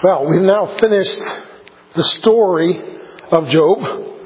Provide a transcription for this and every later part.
Well, we've now finished the story of Job.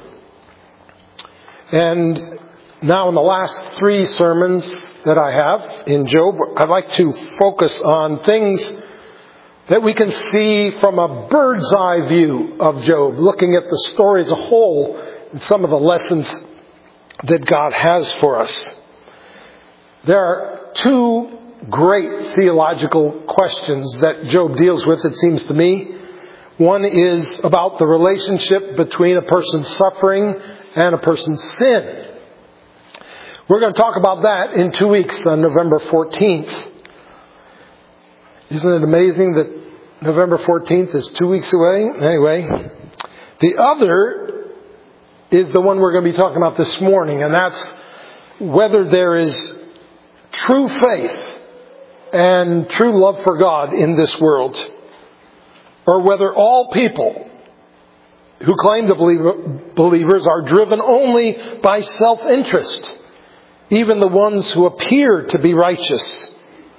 And now in the last 3 sermons that I have in Job, I'd like to focus on things that we can see from a bird's eye view of Job, looking at the story as a whole and some of the lessons that God has for us. There are 2 great theological questions that Job deals with, it seems to me. One is about the relationship between a person's suffering and a person's sin. We're going to talk about that in 2 weeks on November 14th. Isn't it amazing that November 14th is 2 weeks away? Anyway, the other is the one we're going to be talking about this morning, and that's whether there is true faith and true love for God in this world, or whether all people who claim to be believers are driven only by self-interest, even the ones who appear to be righteous.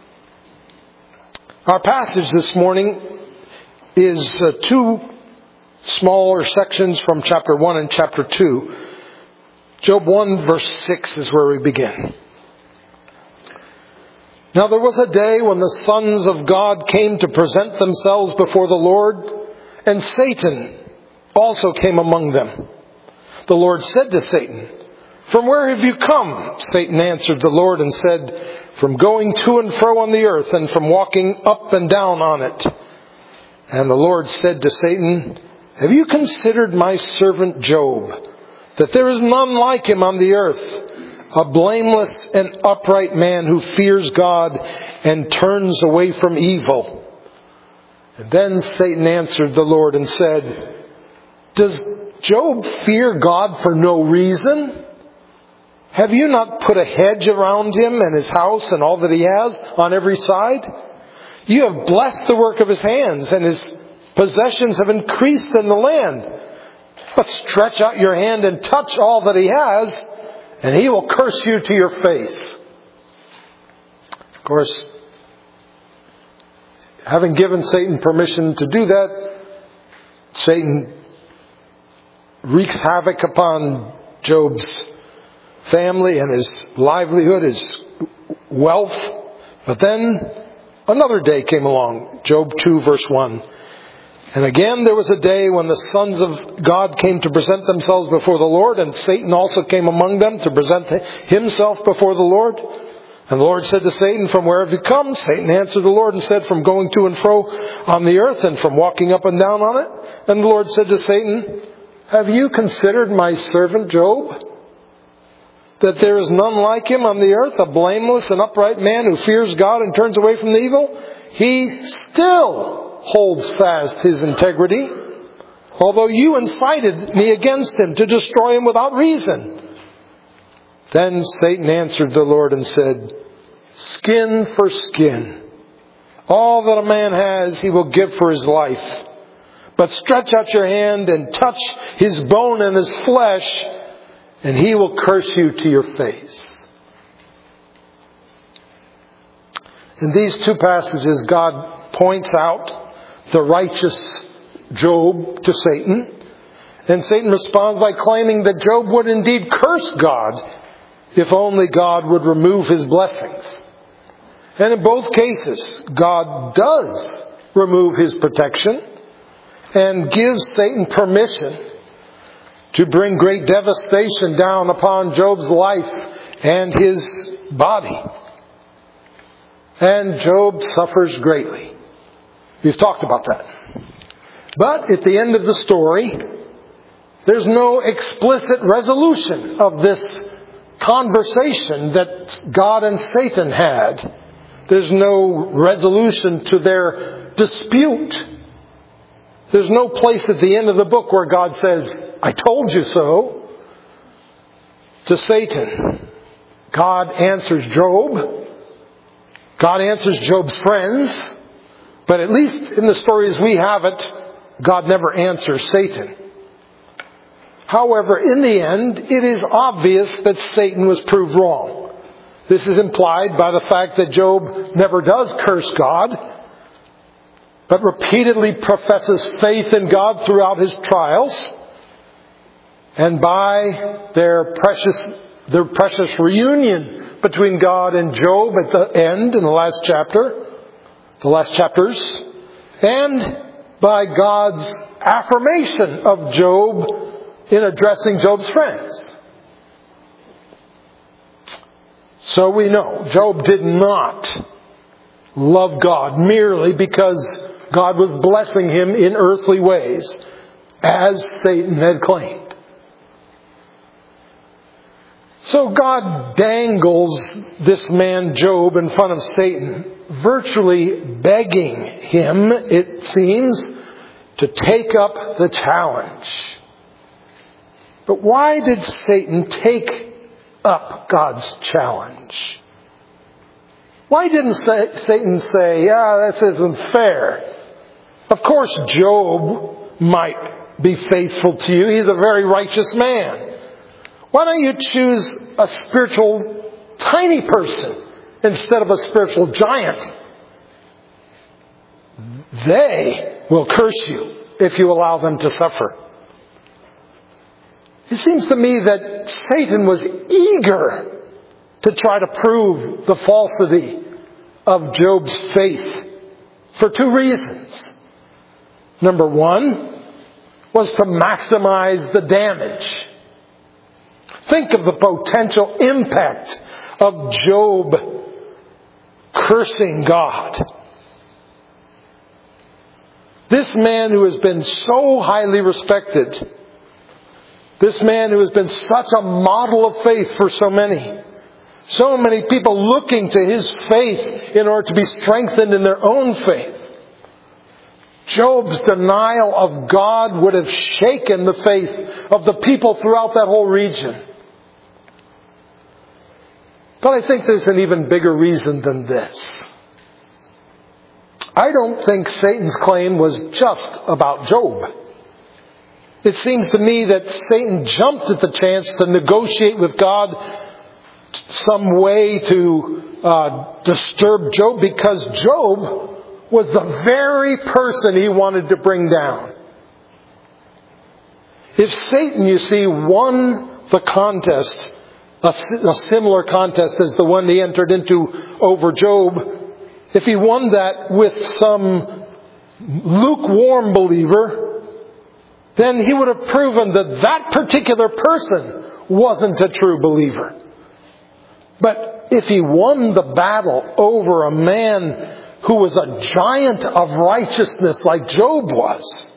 Our passage this morning is 2 smaller sections from chapter 1 and chapter 2. Job 1 verse 6 is where we begin. Now there was a day when the sons of God came to present themselves before the Lord, and Satan also came among them. The Lord said to Satan, "From where have you come?" Satan answered the Lord and said, "From going to and fro on the earth, and from walking up and down on it." And the Lord said to Satan, "Have you considered my servant Job, that there is none like him on the earth, a blameless and upright man who fears God and turns away from evil?" And then Satan answered the Lord and said, "Does Job fear God for no reason? Have you not put a hedge around him and his house and all that he has on every side? You have blessed the work of his hands, and his possessions have increased in the land. But stretch out your hand and touch all that he has, and he will curse you to your face." Of course, having given Satan permission to do that, Satan wreaks havoc upon Job's family and his livelihood, his wealth. But then another day came along. Job 2 verse 1. "And again there was a day when the sons of God came to present themselves before the Lord, and Satan also came among them to present himself before the Lord. And the Lord said to Satan, 'From where have you come?' Satan answered the Lord and said, 'From going to and fro on the earth, and from walking up and down on it.' And the Lord said to Satan, 'Have you considered my servant Job, that there is none like him on the earth, a blameless and upright man who fears God and turns away from the evil? He still holds fast his integrity, although you incited me against him to destroy him without reason.' Then Satan answered the Lord and said, 'Skin for skin. All that a man has he will give for his life. But stretch out your hand and touch his bone and his flesh, and he will curse you to your face.'" In these 2 passages, God points out the righteous Job to Satan. And Satan responds by claiming that Job would indeed curse God if only God would remove his blessings. And in both cases, God does remove his protection and gives Satan permission to bring great devastation down upon Job's life and his body. And Job suffers greatly. We've talked about that. But at the end of the story, there's no explicit resolution of this conversation that God and Satan had. There's no resolution to their dispute. There's no place at the end of the book where God says, "I told you so," to Satan. God answers Job. God answers Job's friends. But at least in the story as we have it, God never answers Satan. However, in the end, it is obvious that Satan was proved wrong. This is implied by the fact that Job never does curse God. but repeatedly professes faith in God throughout his trials. And by their precious reunion between God and Job at the end in the last chapters, and by God's affirmation of Job in addressing Job's friends. So we know Job did not love God merely because God was blessing him in earthly ways, as Satan had claimed. So God dangles this man Job in front of Satan, virtually begging him, it seems, to take up the challenge. But why did Satan take up God's challenge? Why didn't Satan say, this isn't fair? Of course, Job might be faithful to you. He's a very righteous man. Why don't you choose a spiritual tiny person instead of a spiritual giant? They will curse you if you allow them to suffer. It seems to me that Satan was eager to try to prove the falsity of Job's faith for two reasons. Number one was to maximize the damage. Think of the potential impact of Job cursing God. This man who has been so highly respected, this man who has been such a model of faith for so many people looking to his faith in order to be strengthened in their own faith. Job's denial of God would have shaken the faith of the people throughout that whole region. But I think there's an even bigger reason than this. I don't think Satan's claim was just about Job. It seems to me that Satan jumped at the chance to negotiate with God some way to disturb Job, because Job was the very person he wanted to bring down. If Satan, you see, won the contest, a similar contest as the one he entered into over Job, if he won that with some lukewarm believer, then he would have proven that that particular person wasn't a true believer. But if he won the battle over a man who was a giant of righteousness like Job was,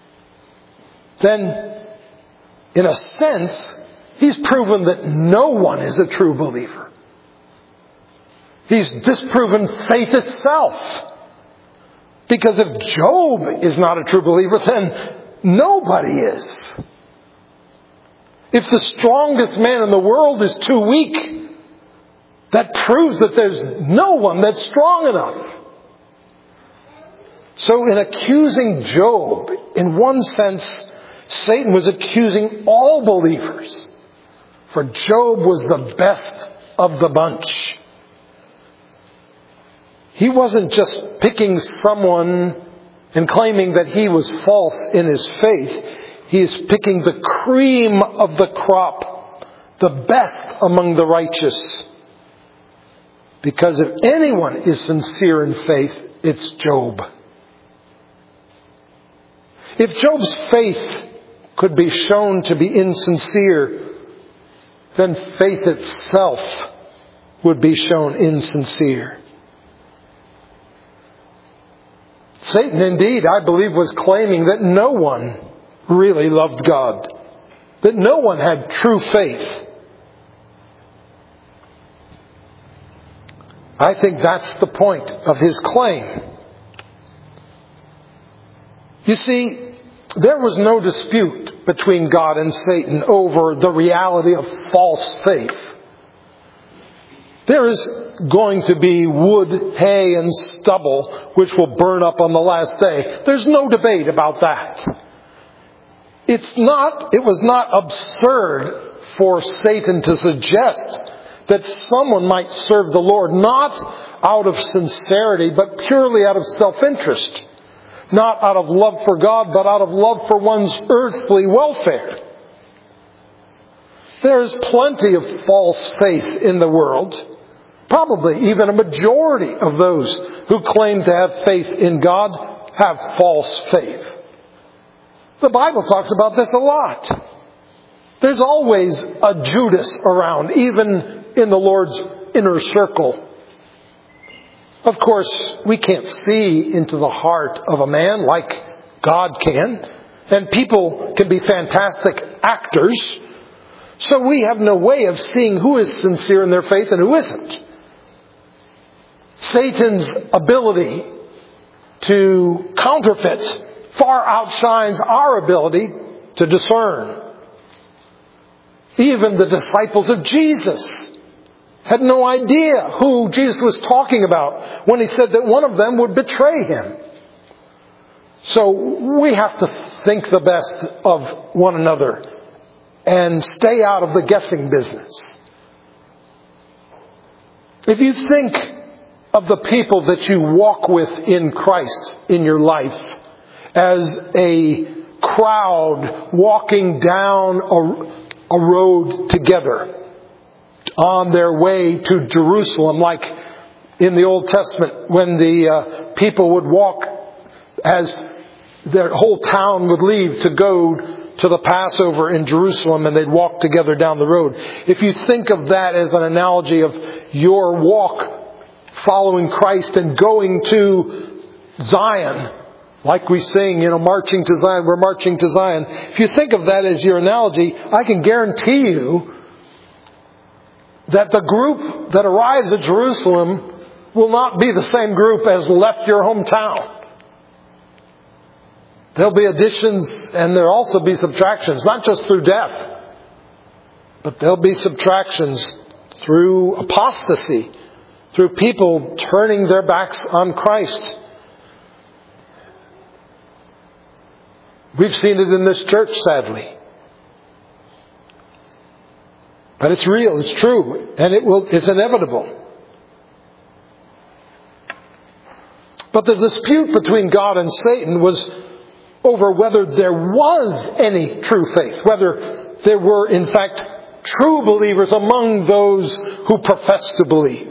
then in a sense, he's proven that no one is a true believer. He's disproven faith itself. Because if Job is not a true believer, then nobody is. If the strongest man in the world is too weak, that proves that there's no one that's strong enough. So in accusing Job, in one sense, Satan was accusing all believers. For Job was the best of the bunch. He wasn't just picking someone and claiming that he was false in his faith. He is picking the cream of the crop, the best among the righteous. Because if anyone is sincere in faith, it's Job. If Job's faith could be shown to be insincere, then faith itself would be shown insincere. Satan, indeed, I believe, was claiming that no one really loved God, that no one had true faith. I think that's the point of his claim. You see, there was no dispute between God and Satan over the reality of false faith. There is going to be wood, hay, and stubble which will burn up on the last day. There's no debate about that. It was not absurd for Satan to suggest that someone might serve the Lord not out of sincerity, but purely out of self-interest. not out of love for God, but out of love for one's earthly welfare. There's plenty of false faith in the world. Probably even a majority of those who claim to have faith in God have false faith. The Bible talks about this a lot. There's always a Judas around, even in the Lord's inner circle. Of course, we can't see into the heart of a man like God can. And people can be fantastic actors. So we have no way of seeing who is sincere in their faith and who isn't. Satan's ability to counterfeit far outshines our ability to discern. Even the disciples of Jesus had no idea who Jesus was talking about when he said that one of them would betray him. So we have to think the best of one another and stay out of the guessing business. If you think of the people that you walk with in Christ in your life as a crowd walking down a road together on their way to Jerusalem, like in the Old Testament when the people would walk as their whole town would leave to go to the Passover in Jerusalem, and they'd walk together down the road. If you think of that as an analogy of your walk following Christ and going to Zion, like we sing, marching to Zion, we're marching to Zion. If you think of that as your analogy, I can guarantee you that the group that arrives at Jerusalem will not be the same group as left your hometown. There'll be additions and there'll also be subtractions, not just through death, but there'll be subtractions through apostasy, through people turning their backs on Christ. We've seen it in this church, sadly. But it's real, it's true, and it's inevitable. But the dispute between God and Satan was over whether there was any true faith, whether there were in fact true believers among those who profess to believe.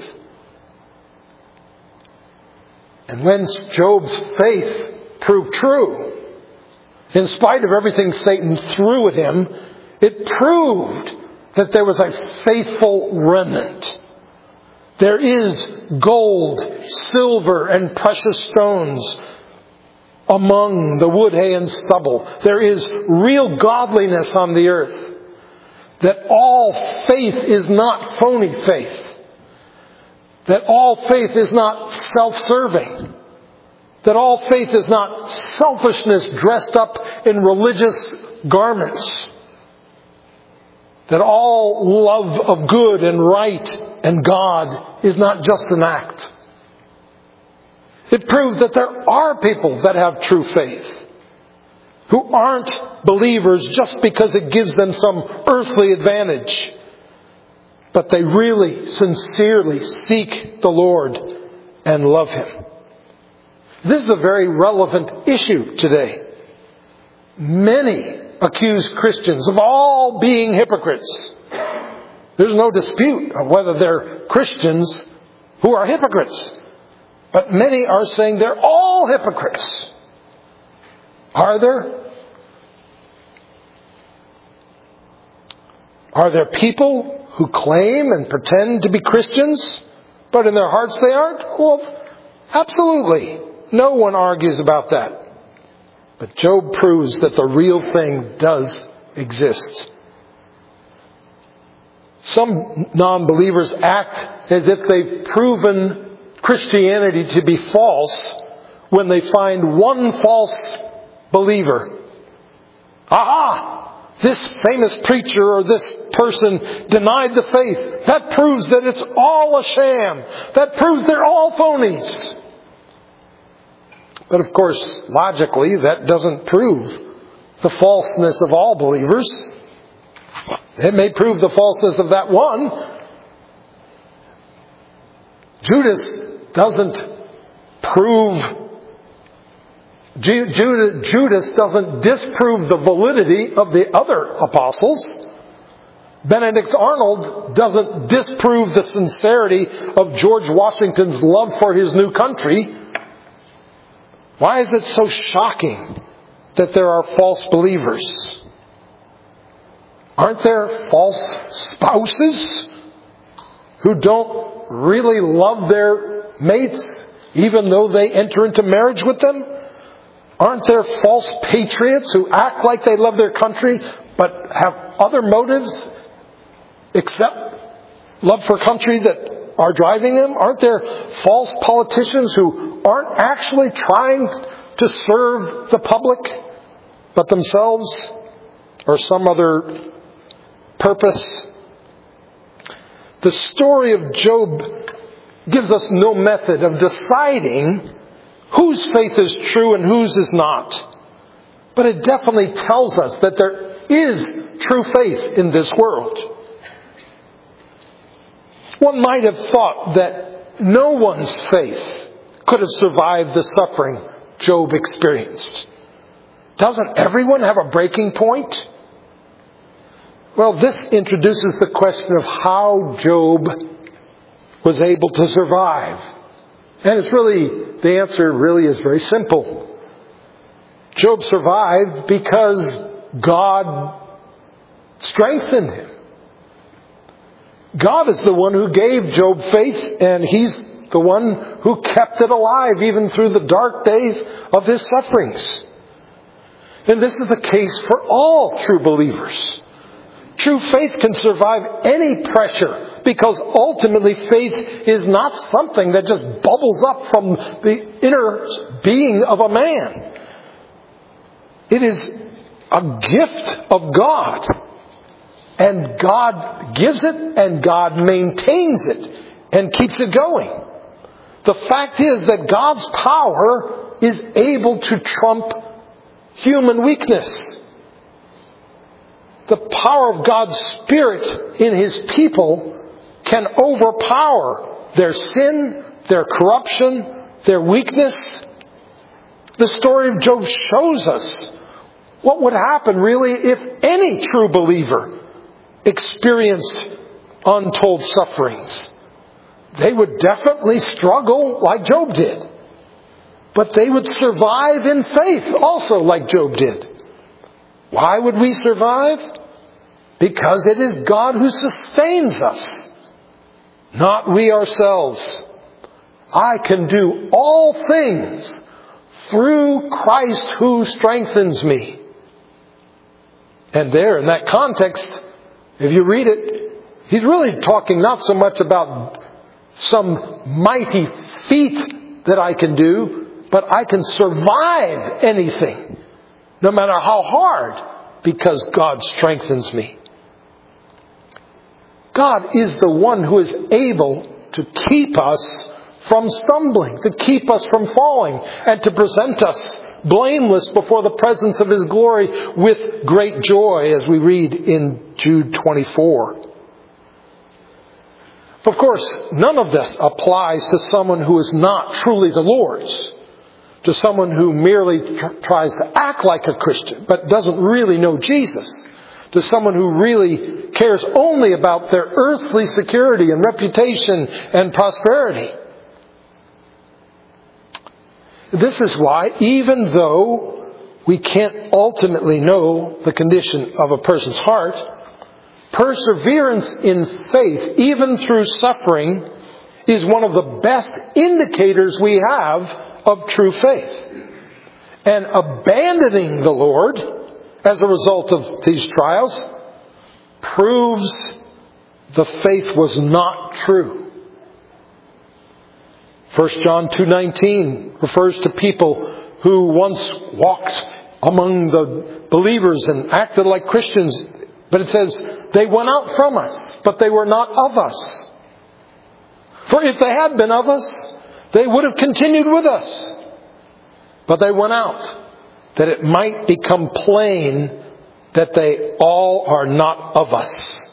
And when Job's faith proved true, in spite of everything Satan threw at him, it proved that there was a faithful remnant. There is gold, silver, and precious stones among the wood, hay, and stubble. There is real godliness on the earth. That all faith is not phony faith. That all faith is not self-serving. That all faith is not selfishness dressed up in religious garments. That all love of good and right and God is not just an act. It proves that there are people that have true faith, who aren't believers just because it gives them some earthly advantage, but they really, sincerely seek the Lord and love Him. This is a very relevant issue today. Many accuse Christians of all being hypocrites. There's no dispute of whether they're Christians who are hypocrites. But many are saying they're all hypocrites. Are there? Are there people who claim and pretend to be Christians, but in their hearts they aren't? Well, absolutely. No one argues about that. But Job proves that the real thing does exist. Some non-believers act as if they've proven Christianity to be false when they find one false believer. Aha! This famous preacher or this person denied the faith. That proves that it's all a sham. That proves they're all phonies. But of course, logically, that doesn't prove the falseness of all believers. It may prove the falseness of that one. Judas doesn't prove Judas doesn't disprove the validity of the other apostles. Benedict Arnold doesn't disprove the sincerity of George Washington's love for his new country. Why is it so shocking that there are false believers? Aren't there false spouses who don't really love their mates even though they enter into marriage with them? Aren't there false patriots who act like they love their country but have other motives except love for country that are driving them? Aren't there false politicians who aren't actually trying to serve the public but themselves or some other purpose? The story of Job gives us no method of deciding whose faith is true and whose is not. But it definitely tells us that there is true faith in this world. One might have thought that no one's faith could have survived the suffering Job experienced. Doesn't everyone have a breaking point? Well, this introduces the question of how Job was able to survive. And the answer really is very simple. Job survived because God strengthened him. God is the one who gave Job faith, and He's the one who kept it alive even through the dark days of his sufferings. And this is the case for all true believers. True faith can survive any pressure because ultimately faith is not something that just bubbles up from the inner being of a man. It is a gift of God. And God gives it and God maintains it and keeps it going. The fact is that God's power is able to trump human weakness. The power of God's Spirit in His people can overpower their sin, their corruption, their weakness. The story of Job shows us what would happen really if any true believer experienced untold sufferings. They would definitely struggle like Job did. But they would survive in faith also like Job did. Why would we survive? Because it is God who sustains us, not we ourselves. I can do all things through Christ who strengthens me. And there, in that context, if you read it, he's really talking not so much about some mighty feat that I can do, but I can survive anything, no matter how hard, because God strengthens me. God is the one who is able to keep us from stumbling, to keep us from falling, and to present us blameless before the presence of His glory with great joy, as we read in Jude 24. Of course, none of this applies to someone who is not truly the Lord's, to someone who merely tries to act like a Christian but doesn't really know Jesus, to someone who really cares only about their earthly security and reputation and prosperity. This is why, even though we can't ultimately know the condition of a person's heart, perseverance in faith, even through suffering, is one of the best indicators we have of true faith. And abandoning the Lord as a result of these trials proves the faith was not true. 1 John 2:19 refers to people who once walked among the believers and acted like Christians, but it says, they went out from us, but they were not of us. For if they had been of us, they would have continued with us. But they went out, that it might become plain that they all are not of us.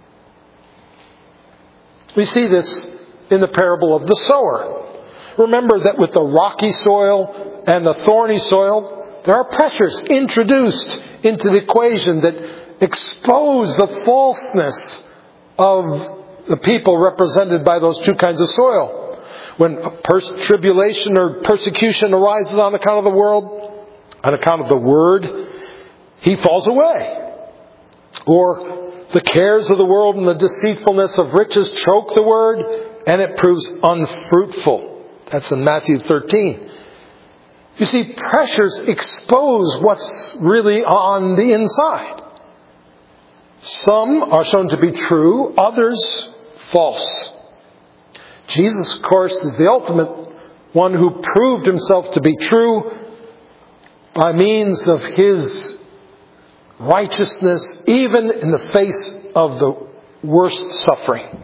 We see this in the parable of the sower. Remember that with the rocky soil, and the thorny soil, there are pressures introduced into the equation that expose the falseness of the people represented by those two kinds of soil. When tribulation or persecution arises on account of the world, on account of the word, he falls away. Or the cares of the world and the deceitfulness of riches choke the word, and it proves unfruitful. That's in Matthew 13. You see, pressures expose what's really on the inside. Some are shown to be true, others false. Jesus, of course, is the ultimate one who proved himself to be true by means of his righteousness, even in the face of the worst suffering.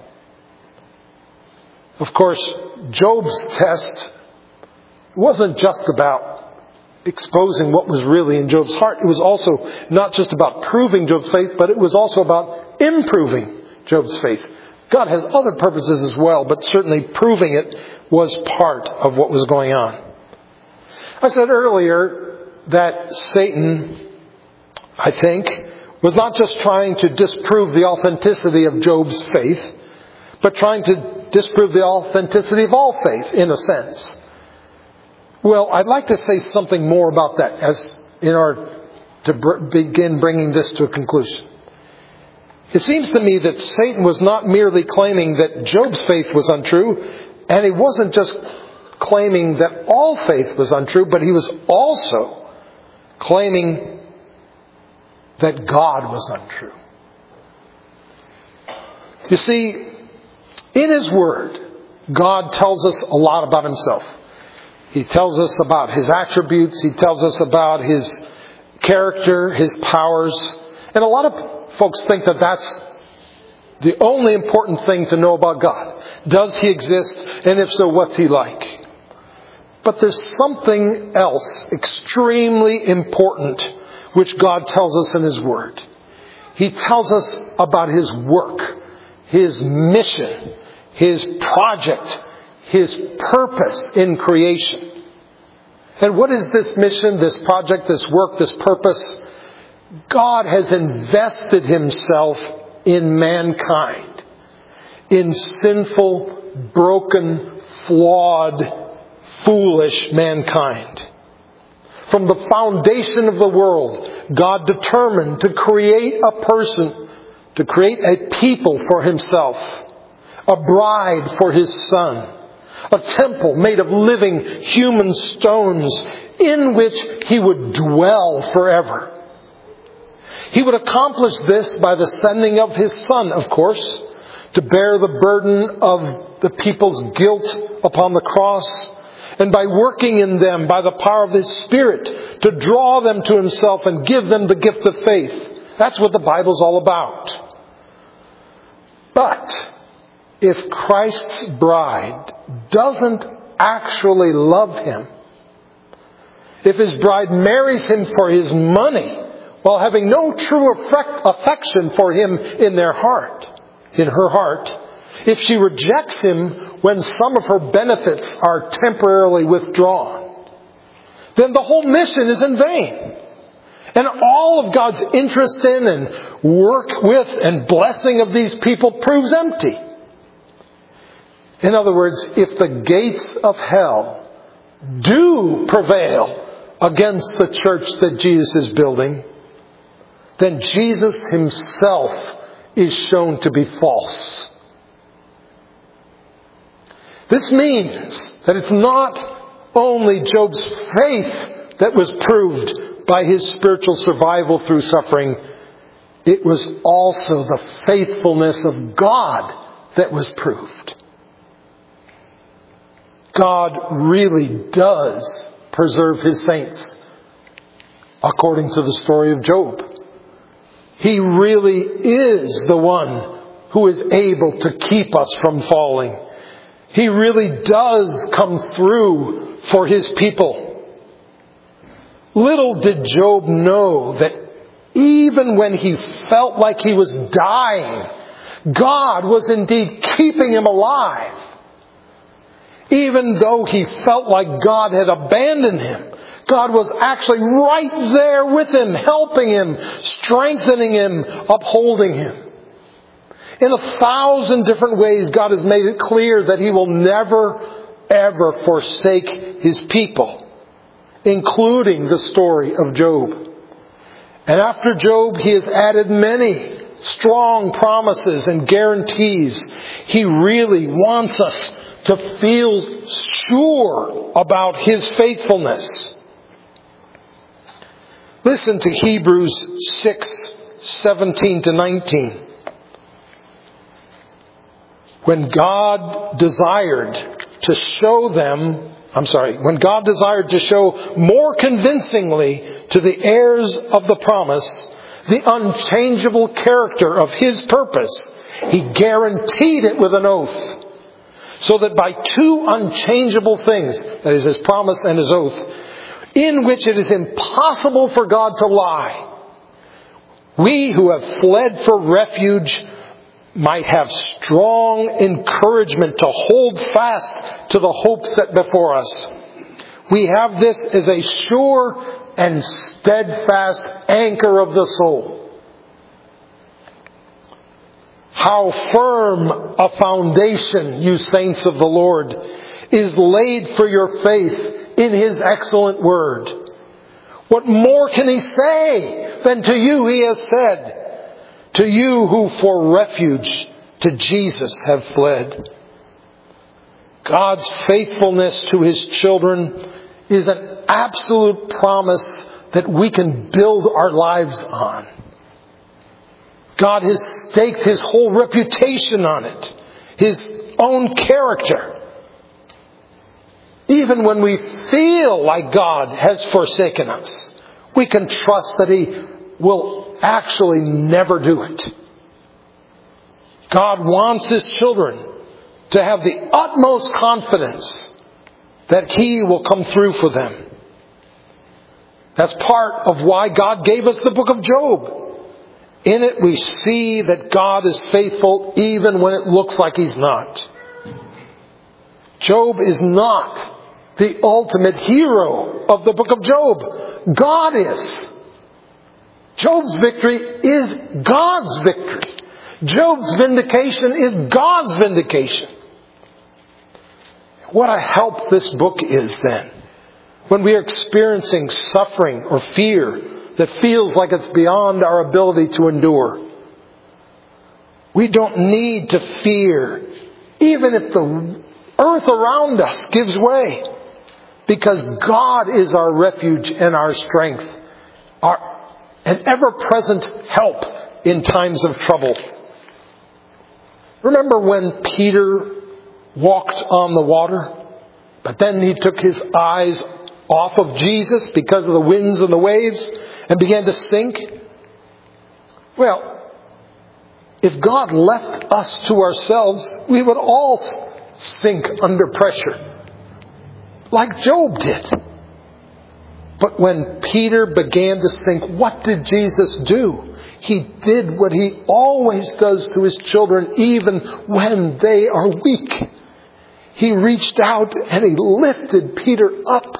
Of course, Job's test wasn't just about exposing what was really in Job's heart. It was also not just about proving Job's faith, but it was also about improving Job's faith. God has other purposes as well, but certainly proving it was part of what was going on. I said earlier that Satan, I think, was not just trying to disprove the authenticity of Job's faith, but trying to disprove the authenticity of all faith, in a sense. Well, I'd like to say something more about that as in order to begin bringing this to a conclusion. It seems to me that Satan was not merely claiming that Job's faith was untrue, and he wasn't just claiming that all faith was untrue, but he was also claiming that God was untrue. You see, in His Word, God tells us a lot about Himself. He tells us about His attributes. He tells us about His character, His powers. And a lot of folks think that that's the only important thing to know about God. Does He exist? And if so, what's He like? But there's something else extremely important which God tells us in His Word. He tells us about His work, His mission, His project, His purpose in creation. And what is this mission, this project, this work, this purpose? God has invested Himself in mankind, in sinful, broken, flawed, foolish mankind. From the foundation of the world, God determined to create a person, to create a people for Himself, a bride for His Son, a temple made of living human stones in which He would dwell forever. He would accomplish this by the sending of His Son, of course, to bear the burden of the people's guilt upon the cross, and by working in them by the power of His Spirit to draw them to Himself and give them the gift of faith. That's what the Bible's all about. But if Christ's bride doesn't actually love Him, if His bride marries Him for His money, while having no true affection for Him in her heart, if she rejects Him when some of her benefits are temporarily withdrawn, then the whole mission is in vain. And all of God's interest in and work with and blessing of these people proves empty. In other words, if the gates of hell do prevail against the church that Jesus is building, then Jesus Himself is shown to be false. This means that it's not only Job's faith that was proved by his spiritual survival through suffering, it was also the faithfulness of God that was proved. God really does preserve His saints, according to the story of Job. He really is the one who is able to keep us from falling. He really does come through for His people. Little did Job know that even when he felt like he was dying, God was indeed keeping him alive. Even though he felt like God had abandoned him, God was actually right there with him, helping him, strengthening him, upholding him. In 1,000 different ways, God has made it clear that He will never, ever forsake His people, including the story of Job. And after Job, He has added many strong promises and guarantees. He really wants us to feel sure about His faithfulness. Listen to Hebrews 6:17-19. When God desired to show more convincingly to the heirs of the promise the unchangeable character of His purpose, He guaranteed it with an oath. So that by two unchangeable things, that is His promise and His oath, in which it is impossible for God to lie, we who have fled for refuge might have strong encouragement to hold fast to the hope set before us. We have this as a sure and steadfast anchor of the soul. How firm a foundation, you saints of the Lord, is laid for your faith in His excellent word. What more can He say than to you He has said, to you who for refuge to Jesus have fled? God's faithfulness to His children is an absolute promise that we can build our lives on. God has staked His whole reputation on it, His own character. Even when we feel like God has forsaken us, we can trust that He will actually never do it. God wants His children to have the utmost confidence that He will come through for them. That's part of why God gave us the book of Job. In it we see that God is faithful even when it looks like He's not. Job is not the ultimate hero of the book of Job. God is. Job's victory is God's victory. Job's vindication is God's vindication. What a help this book is then, when we are experiencing suffering or fear that feels like it's beyond our ability to endure. We don't need to fear, even if the earth around us gives way, because God is our refuge and our strength, an ever-present help in times of trouble. Remember when Peter walked on the water, but then he took his eyes off of Jesus because of the winds and the waves and began to sink? Well, if God left us to ourselves, we would all sink under pressure, like Job did. But when Peter began to sink, what did Jesus do? He did what He always does to His children, even when they are weak. He reached out and He lifted Peter up.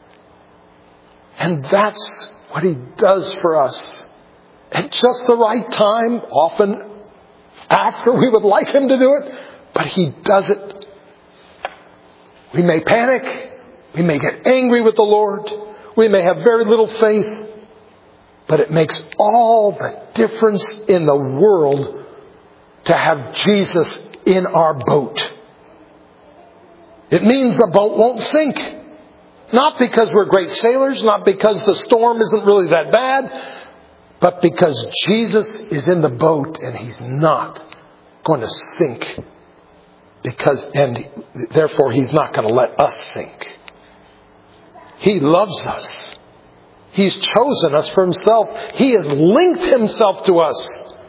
And that's what He does for us. At just the right time, often after we would like Him to do it, but He does it. We may panic. We may get angry with the Lord. We may have very little faith. But it makes all the difference in the world to have Jesus in our boat. It means the boat won't sink. Not because we're great sailors, not because the storm isn't really that bad, but because Jesus is in the boat and He's not going to sink. And therefore He's not going to let us sink. He loves us. He's chosen us for Himself. He has linked Himself to us.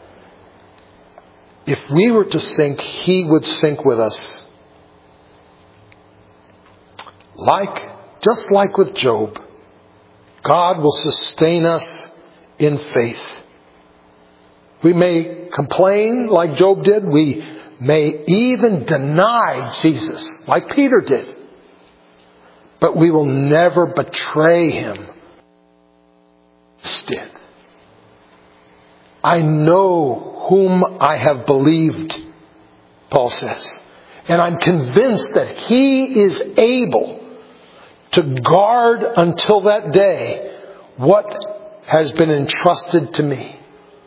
If we were to sink, He would sink with us. Just like with Job, God will sustain us in faith. We may complain like Job did. We may even deny Jesus, like Peter did. But we will never betray him. Did. I know whom I have believed, Paul says. And I'm convinced that he is able to guard until that day what has been entrusted to me.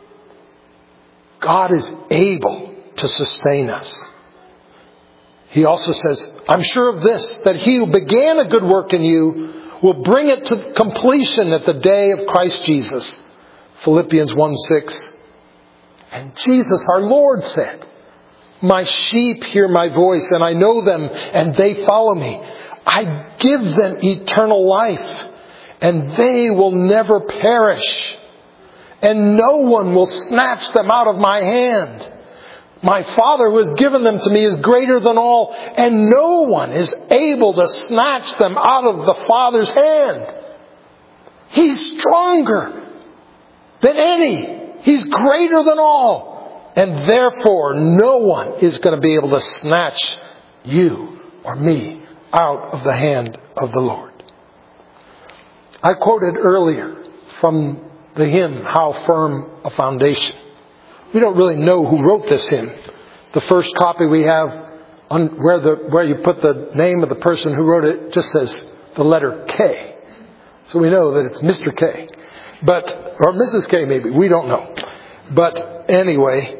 God is able to sustain us. He also says, I'm sure of this, that he who began a good work in you will bring it to completion at the day of Christ Jesus. Philippians 1:6. And Jesus our Lord said, my sheep hear my voice, and I know them, and they follow me. I give them eternal life, and they will never perish, and no one will snatch them out of my hand. My Father who has given them to me is greater than all, and no one is able to snatch them out of the Father's hand. He's stronger than any. He's greater than all. And therefore, no one is going to be able to snatch you or me out of the hand of the Lord. I quoted earlier from the hymn, How Firm a Foundation. We don't really know who wrote this hymn. The first copy we have, where you put the name of the person who wrote it, just says the letter K. So we know that it's Mr. K. Or Mrs. K maybe. We don't know. But anyway,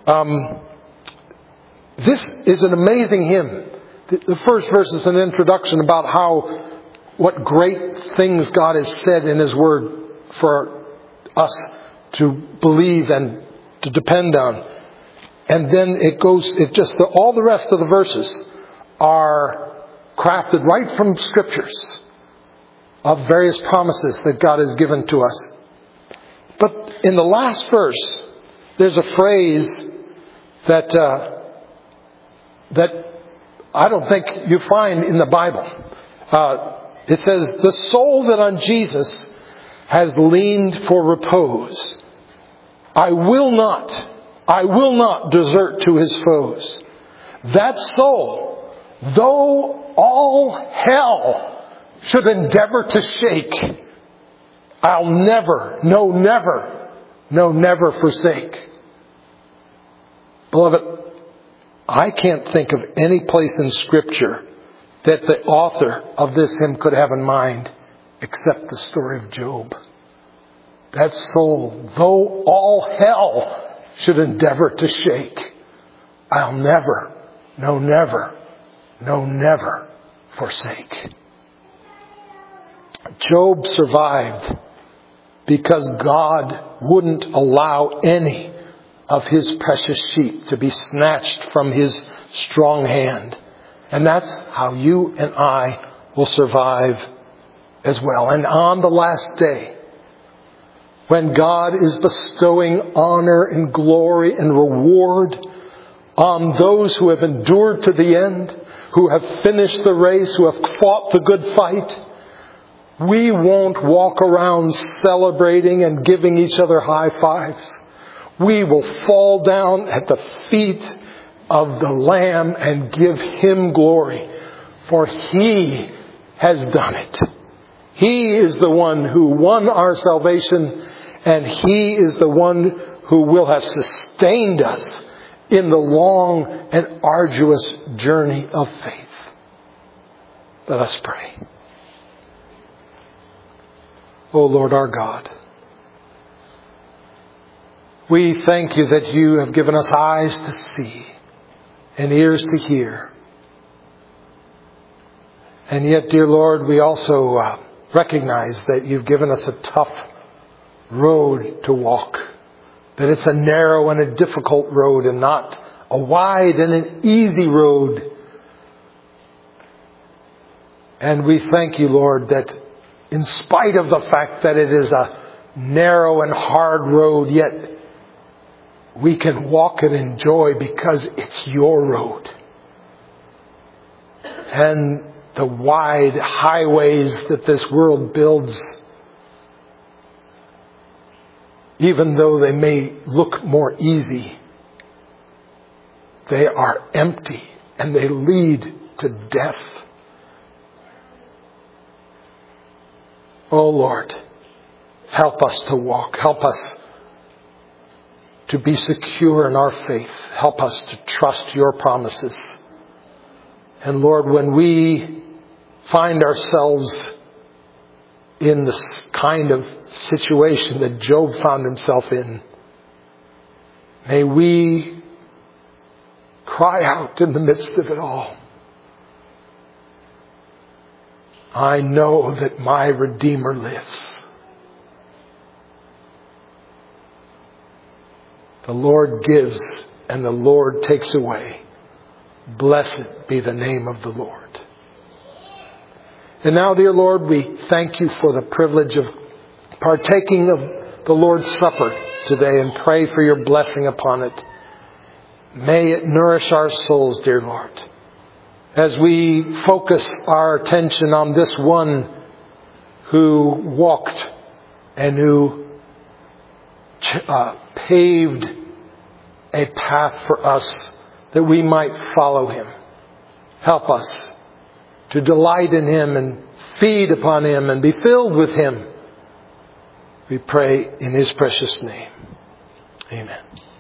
this is an amazing hymn. The first verse is an introduction about what great things God has said in His Word for us to believe and to depend on. And then all the rest of the verses are crafted right from Scriptures of various promises that God has given to us. But in the last verse, there's a phrase that I don't think you find in the Bible. It says, the soul that on Jesus has leaned for repose, I will not desert to his foes. That soul, though all hell should endeavor to shake, I'll never forsake. Beloved, I can't think of any place in Scripture that the author of this hymn could have in mind except the story of Job. That soul, though all hell should endeavor to shake, I'll never forsake. Job survived because God wouldn't allow any of his precious sheep to be snatched from his strong hand. And that's how you and I will survive as well. And on the last day, when God is bestowing honor and glory and reward on those who have endured to the end, who have finished the race, who have fought the good fight, we won't walk around celebrating and giving each other high fives. We will fall down at the feet of the Lamb and give Him glory, for He has done it. He is the one who won our salvation, and He is the one who will have sustained us in the long and arduous journey of faith. Let us pray. O Lord our God, we thank you that you have given us eyes to see and ears to hear. And yet, dear Lord, we also recognize that you've given us a tough road to walk. That it's a narrow and a difficult road and not a wide and an easy road. And we thank you, Lord, that in spite of the fact that it is a narrow and hard road, yet we can walk it in joy because it's your road. And the wide highways that this world builds, even though they may look more easy, they are empty and they lead to death. Oh Lord, help us to walk. Help us to be secure in our faith. Help us to trust your promises. And Lord, when we find ourselves in this kind of situation that Job found himself in, may we cry out in the midst of it all, I know that my Redeemer lives. The Lord gives and the Lord takes away. Blessed be the name of the Lord. And now, dear Lord, we thank you for the privilege of partaking of the Lord's Supper today and pray for your blessing upon it. May it nourish our souls, dear Lord, as we focus our attention on this one who walked and who paved a path for us that we might follow him. Help us to delight in him and feed upon him and be filled with him. We pray in his precious name. Amen.